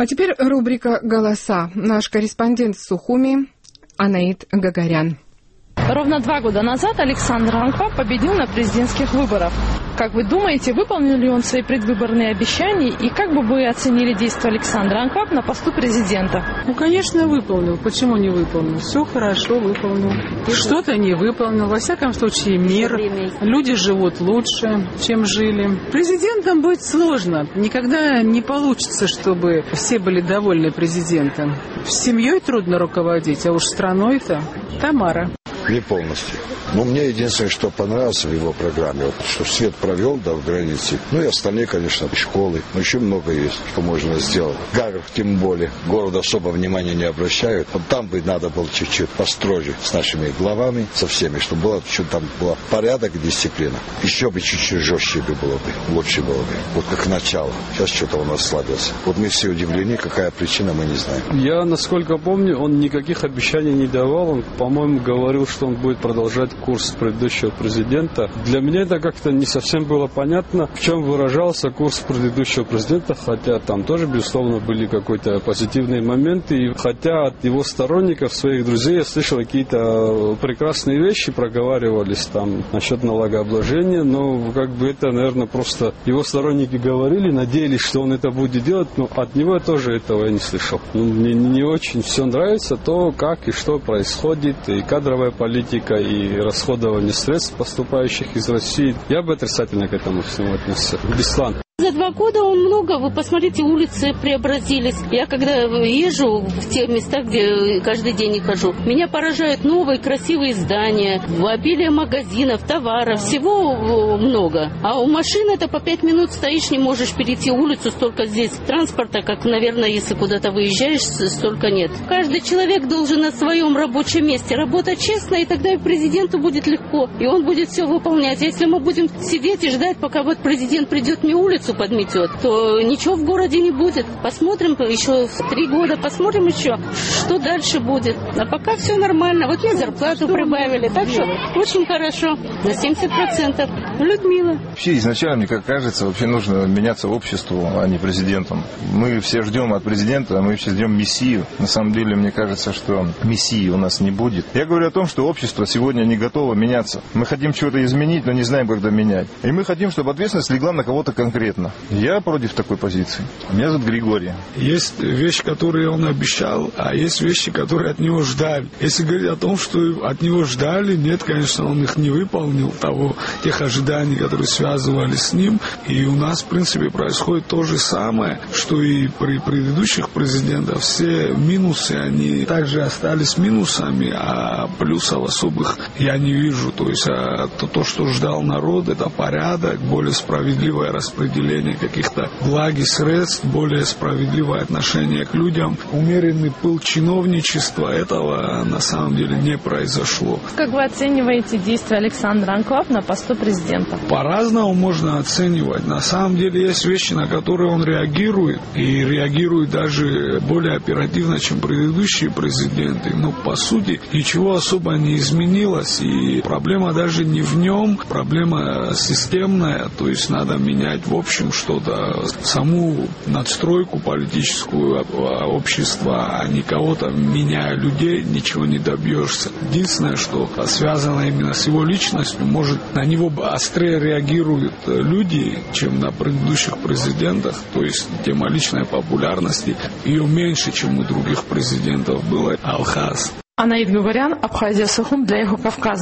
А теперь рубрика «Голоса». Наш корреспондент в Сухуми Анаит Гагарян. Ровно 2 года назад Александр Анклав победил на президентских выборах. Как вы думаете, выполнил ли он свои предвыборные обещания? И как бы вы оценили действия Александра Анклав на посту президента? Ну, конечно, выполнил. Почему не выполнил? Все хорошо выполнил. Что-то не выполнил. Во всяком случае, мир. Люди живут лучше, чем жили. Президентом быть сложно. Никогда не получится, чтобы все были довольны президентом. Семьей трудно руководить, а уж страной-то. Тамара. Не полностью. Но мне единственное, что понравилось в его программе, вот, что свет провел, да, в границе. Ну и остальные, конечно, школы. Но еще много есть, что можно сделать. Гагров, тем более, городу особо внимания не обращают. Вот там бы надо было чуть-чуть построже с нашими главами, со всеми, чтобы было, что там был порядок и дисциплина. Еще бы чуть-чуть жестче бы было бы, лучше было бы. Вот как начало. Сейчас что-то он ослабился. Вот мы все удивлены, какая причина, мы не знаем. Я, насколько помню, он никаких обещаний не давал. Он, по-моему, говорил, что он будет продолжать курс предыдущего президента. Для меня это как-то не совсем было понятно, в чем выражался курс предыдущего президента, хотя там тоже, безусловно, были какие-то позитивные моменты. И хотя от его сторонников, своих друзей, я слышал какие-то прекрасные вещи, проговаривались там насчет налогообложения, но как бы это, наверное, просто его сторонники говорили, надеялись, что он это будет делать, но от него я тоже этого не слышал. Мне не очень все нравится, то, как и что происходит, и кадровая политика, и расходование средств, поступающих из России. Я бы отрицательно к этому всему отнесся. Беслан. За 2 года он много, вы посмотрите, улицы преобразились. Я когда езжу в те места, где каждый день хожу, меня поражают новые красивые здания, обилие магазинов, товаров, всего много. А у машины это по 5 минут стоишь, не можешь перейти улицу, столько здесь транспорта, как, наверное, если куда-то выезжаешь, столько нет. Каждый человек должен на своем рабочем месте работать честно, и тогда и президенту будет легко, и он будет все выполнять. Если мы будем сидеть и ждать, пока вот президент придет мне улицу подметет, то ничего в городе не будет. Посмотрим еще 3 года, посмотрим еще, что дальше будет. А пока все нормально. Вот мне зарплату прибавили, так что очень хорошо. На 70%. Людмила. Вообще изначально, мне как кажется, вообще нужно меняться обществу, а не президентом. Мы все ждем от президента, мы все ждем мессию. На самом деле, мне кажется, что мессии у нас не будет. Я говорю о том, что общество сегодня не готово меняться. Мы хотим чего-то изменить, но не знаем, когда менять. И мы хотим, чтобы ответственность легла на кого-то конкретно. Я против такой позиции. Меня зовут Григорий. Есть вещи, которые он обещал, а есть вещи, которые от него ждали. Если говорить о том, что от него ждали, нет, конечно, он их не выполнил, тех ожиданий, которые связывались с ним. И у нас, в принципе, происходит то же самое, что и при предыдущих президентах. Все минусы, они также остались минусами, а плюсов особых я не вижу. То есть то, что ждал народ, это порядок, более справедливое распределение каких-то благ и средств, более справедливое отношение к людям, умеренный пыл чиновничества, этого на самом деле не произошло. Как вы оцениваете действия Александра Анклав на посту президента? По-разному можно оценивать. На самом деле есть вещи, на которые он реагирует, и реагирует даже более оперативно, чем предыдущие президенты. Но по сути ничего особо не изменилось, и проблема даже не в нем, проблема системная, то есть надо менять в общем что-то, саму надстройку политическую общества, а не кого-то, меняя людей, ничего не добьешься. Единственное, что связано именно с его личностью, может, на него острее реагируют люди, чем на предыдущих президентах, то есть тема личной популярности, ее меньше, чем у других президентов было. Алхаз. Анаит Гагарян, Абхазия, Сухум для Эхо Кавказа.